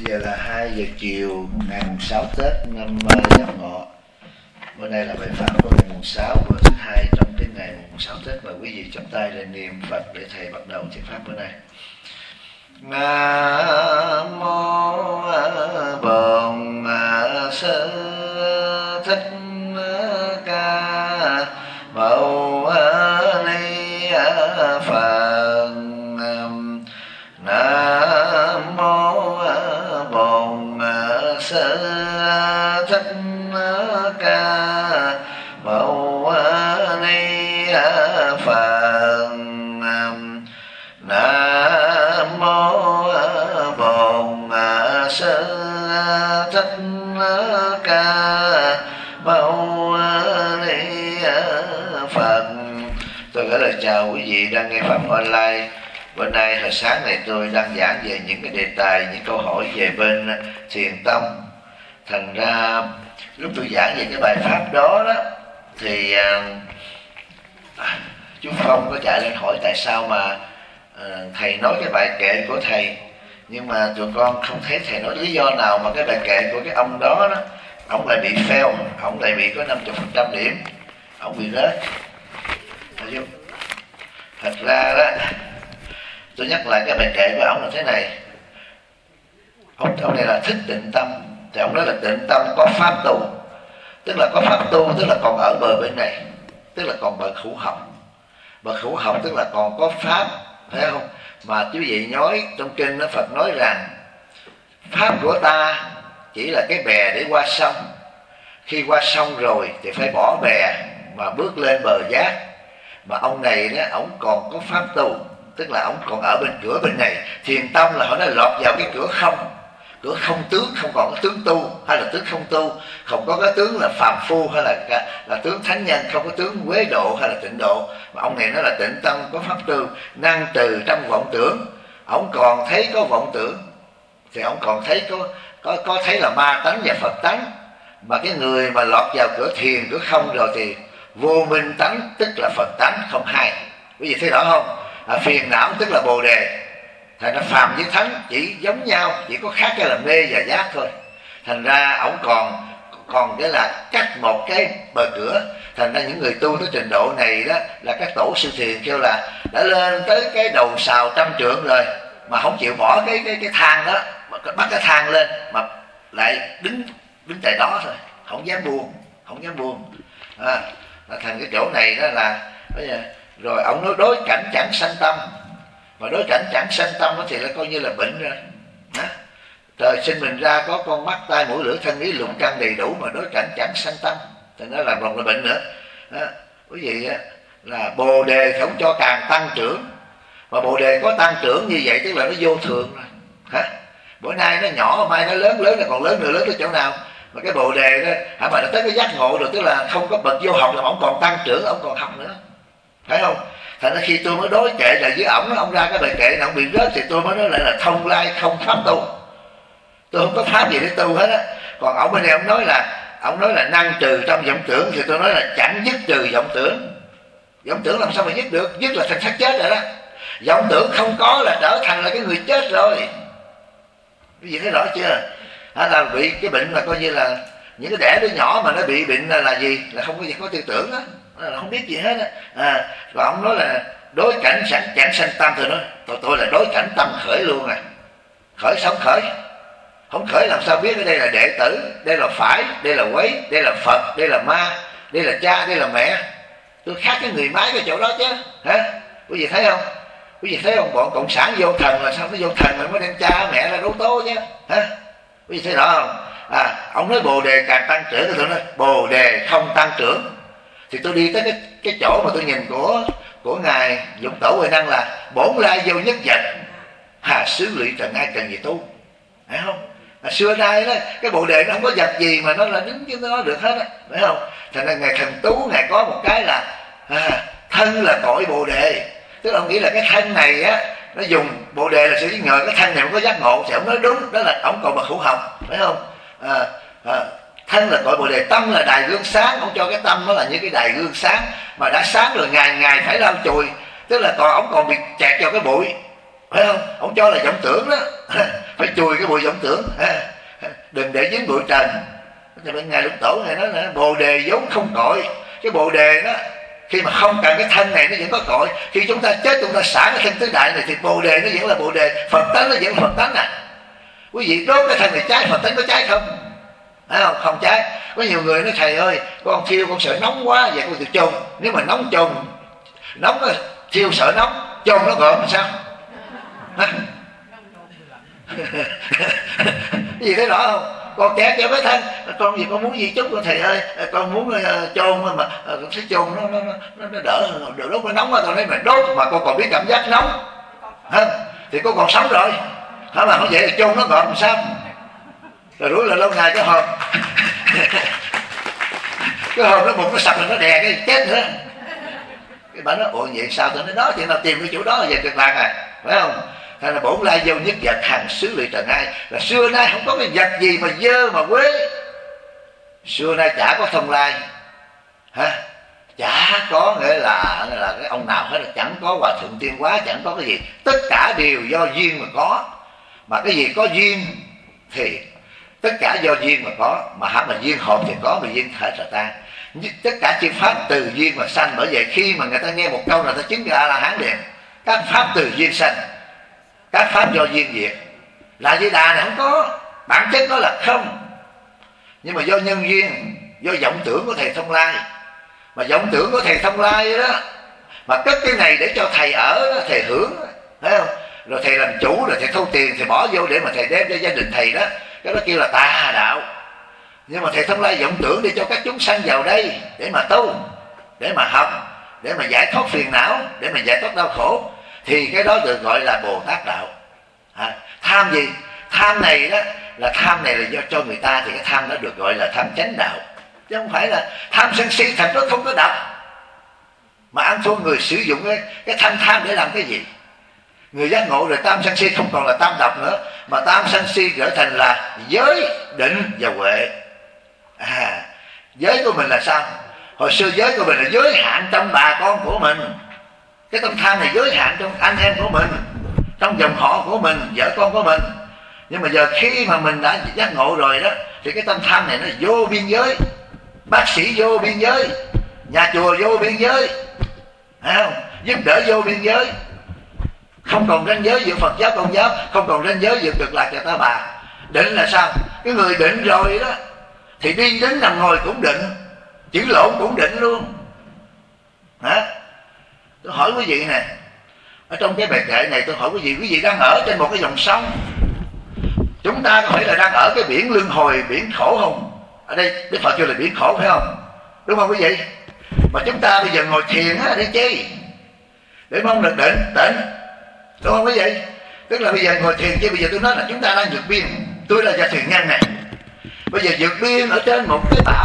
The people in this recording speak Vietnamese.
Giờ là 2 giờ chiều ngày mùng 6 Tết năm Giáp Ngọ. Bữa nay là bài pháp của ngày mùng 6 và thứ hai trong cái ngày mùng 6 Tết, mời quý vị chắp tay để niệm Phật để thầy bắt đầu thuyết pháp bữa nay. Nam mô Bổn Sư Thích Ca Mâu Ni Phật. Nam mô Bổn Sư Thích Ca Mâu Ni Phật. Nam mô Bổn Sư Thích Ca Mâu Ni Phật. Tôi gửi lời chào quý vị đang nghe Pháp online. Bữa nay hồi sáng này tôi đang giảng về những cái đề tài, những câu hỏi về bên thiền tông. Thành ra lúc tôi giảng về cái bài pháp đó thì chú Phong có chạy lên hỏi tại sao mà thầy nói cái bài kệ của thầy, nhưng mà tụi con không thấy thầy nói lý do nào mà cái bài kệ của cái ông đó ông lại bị fail, ông lại bị có 50% điểm, ông bị rớt. Thật ra đó, tôi nhắc lại cái bài kệ của ông là thế này. Ông này là Thích Tịnh Tâm, thì ông nói là tịnh tâm có pháp tu, tức là có pháp tu, tức là còn ở bờ bên này, tức là còn bậc hữu học. Bậc hữu học tức là còn có pháp, phải không? Mà quý vị nói trong kinh đó, Phật nói rằng pháp của ta chỉ là cái bè để qua sông. Khi qua sông rồi thì phải bỏ bè mà bước lên bờ giác. Mà ông này đó, ông còn có pháp tu, tức là ông còn ở bên cửa bên này. Thiền tông là họ đã lọt vào cái cửa không tướng, không còn có tướng tu hay là tướng không tu, không có cái tướng là phàm phu hay là tướng thánh nhân, không có tướng quế độ hay là tịnh độ. Mà ông này nói là tịnh tâm có pháp tu, năng trừ trong vọng tưởng. Ông còn thấy có vọng tưởng thì ông còn thấy có thấy là ma tánh và Phật tánh. Mà cái người mà lọt vào cửa thiền, cửa không rồi thì vô minh tánh, tức là Phật tánh, không hai. Quý vị thấy rõ không? Phiền não tức là bồ đề. Thành ra phàm với thánh chỉ giống nhau, chỉ có khác cái là mê và giác thôi. Thành ra ổng còn cái là cách một cái bờ cửa. Thành ra những người tu tới trình độ này đó là các tổ sư thiền kêu là đã lên tới cái đầu sào 100 trượng rồi mà không chịu bỏ cái thang đó, bắt cái thang lên mà lại đứng tại đó thôi, không dám buông. Thành cái chỗ này đó là bây giờ rồi ông nói đối cảnh chẳng sanh tâm. Mà đối cảnh chẳng sanh tâm thì là coi như là bệnh rồi. Trời sinh mình ra có con mắt, tai, mũi, lưỡi, thân, ý, lục căn đầy đủ mà đối cảnh chẳng sanh tâm thì nó là một là bệnh nữa. Quý vị là bồ đề không cho càng tăng trưởng. Mà bồ đề có tăng trưởng như vậy tức là nó vô thường rồi. Bữa nay nó nhỏ, mai nó lớn là còn lớn nữa, lớn tới chỗ nào? Mà cái bồ đề đó mà nó tới cái giác ngộ rồi, tức là không có bậc vô học là ông còn tăng trưởng, ông còn học nữa, phải không? Thành ra khi tôi mới đối kệ là với ông ra cái bài kệ này ông bị rớt thì tôi mới nói lại là thông lai không pháp tu. Tôi không có pháp gì để tu hết á. Còn ông bên này ông nói là năng trừ trong vọng tưởng thì tôi nói là chẳng dứt trừ vọng tưởng. Vọng tưởng làm sao mà dứt được? Dứt là thành xác chết rồi đó. Vọng tưởng không có là trở thành là cái người chết rồi. Cái gì thấy rõ chưa? Là bị cái bệnh là coi như là những cái đẻ đứa nhỏ mà nó bị bệnh là gì? Là không có gì có tư tưởng đó, là không biết gì hết á. Và ông nói là đối cảnh chẳng sanh tâm, thì nói tôi là đối cảnh tâm khởi luôn khởi sống khởi, không khởi làm sao biết ở đây là đệ tử, đây là phải, đây là quấy, đây là Phật, đây là ma, đây là cha, đây là mẹ. Tôi khác cái người máy cái chỗ đó chứ, quý vị thấy không? Quý vị thấy không? Bọn cộng sản vô thần là sao nó vô thần mà mới đem cha mẹ ra đấu tố chứ, quý vị thấy rõ không? Ông nói bồ đề càng tăng trưởng thì tôi nói bồ đề không tăng trưởng. Thì tôi đi tới cái chỗ mà tôi nhìn của ngài Dụng Tổ Huệ Năng là bổn lai vô nhất vật, hà xứ lụy trần ai cần gì tu, phải không? Xưa nay đó cái bồ đề nó không có vật gì mà nó là đứng chứ nó được hết á, phải không? Thành ra ngài Thần Tú ngài có một cái là thân là cội bồ đề, tức là ông nghĩ là cái thân này á, nó dùng bồ đề là sự nhờ cái thân này mới có giác ngộ, thì ông nói đúng, đó là ông còn bậc hữu học, phải không? Thân là cội bồ đề, tâm là đài gương sáng. Ông cho cái tâm nó là như cái đài gương sáng, mà đã sáng rồi ngày ngày phải lau chùi, tức là còn ông còn bị chẹt vào cái bụi, phải không? Ông cho là vọng tưởng đó. Phải chùi cái bụi vọng tưởng, đừng để dính bụi trần. Bên ngài Lục Tổ này nói là bồ đề vốn không cội. Cái bồ đề đó khi mà không cần cái thân này nó vẫn có cội. Khi chúng ta chết chúng ta xả cái thân tứ đại này thì bồ đề nó vẫn là bồ đề, Phật tánh nó vẫn là Phật tánh à. Quý vị đốt cái thân này cháy, Phật tánh có cháy không? Phải không? Không cháy. Có nhiều người nói thầy ơi, con thiêu con sợ nóng quá, vậy con tự chôn. Nếu mà nóng chôn, nóng thiêu sợ nóng, chôn nó gợn làm sao? Cái gì thấy rõ không? Con kẹt cho cái thân, con gì con muốn gì chút thầy ơi, con muốn chôn mà con sẽ chôn nó đỡ đốt nó nóng quá, con nói mà đốt mà con còn biết cảm giác nóng, thì con còn sống rồi. Hả mà không vậy thì chôn nó gọn làm sao? Rồi đuổi là lâu ngày cái hồn cái hồn nó bụng nó sập rồi nó đè cái chết nữa. Cái bà nói ủa vậy sao? Tôi nói đó thì nào tìm cái chỗ đó về cực lạc à, phải không? Hay là bổn lai vô nhất vật hàng xứ lụy trần ai, là xưa nay không có cái vật gì mà dơ mà quế. Xưa nay chả có Thông Lai, chả có nghĩa là cái ông nào hết, là chẳng có Hòa Thượng Tiên Hóa, chẳng có cái gì, tất cả đều do duyên mà có. Mà cái gì có duyên thì tất cả do duyên mà có, mà hả mà duyên hợp thì có, mà duyên thể là tan. Tất cả chư pháp từ duyên mà sanh. Bởi vậy khi mà người ta nghe một câu là ta chứng ra là hán liền. Các pháp từ duyên sanh, các pháp do duyên diệt. Là Di Đà này không có, bản chất đó là không. Nhưng mà do nhân duyên, do vọng tưởng của thầy Thông Lai. Mà vọng tưởng của thầy Thông Lai đó, mà cất cái này để cho thầy ở đó, thầy hưởng, thấy không? Rồi thầy làm chủ, rồi thầy thu tiền, thầy bỏ vô để mà thầy đem cho gia đình thầy đó. Cái đó kêu là tà đạo. Nhưng mà thầy Thông Lai vọng tưởng để cho các chúng sanh vào đây để mà tu, để mà học, để mà giải thoát phiền não, để mà giải thoát đau khổ, thì cái đó được gọi là Bồ Tát đạo. Tham gì? Tham này đó là tham này là do cho người ta, thì cái tham đó được gọi là tham chánh đạo, chứ không phải là tham sân si. Thật đó không có đọc. Mà ăn thua người sử dụng cái tham để làm cái gì? Người giác ngộ rồi tam sân si không còn là tam độc nữa, mà tam sân si trở thành là giới, định và huệ. Giới của mình là sao? Hồi xưa giới của mình là giới hạn trong bà con của mình. Cái tâm tham này giới hạn trong anh em của mình, trong dòng họ của mình, vợ con của mình. Nhưng mà giờ khi mà mình đã giác ngộ rồi đó, thì cái tâm tham này nó vô biên giới. Bác sĩ vô biên giới, nhà chùa vô biên giới, thấy không? Giúp đỡ vô biên giới. Không còn ranh giới giữa Phật giáo Công giáo, không còn ranh giới giữa Cực Lạc và Ta Bà. Định là sao? Cái người định rồi đó thì đi đến nằm ngồi cũng định, chữ lộn cũng định luôn. Tôi hỏi quý vị nè, ở trong cái bài kệ này tôi hỏi quý vị đang ở trên một cái dòng sông. Chúng ta có phải là đang ở cái biển luân hồi, biển khổ không? Ở đây Đức Phật kêu là biển khổ, phải không? Đúng không quý vị? Mà chúng ta bây giờ ngồi thiền để chi? Để mong được định, tịnh. Đúng không quý vị? Tức là bây giờ ngồi thiền chứ, bây giờ tôi nói là chúng ta đang vượt biên. Tôi là gia thuyền nhân này. Bây giờ vượt biên ở trên một cái bão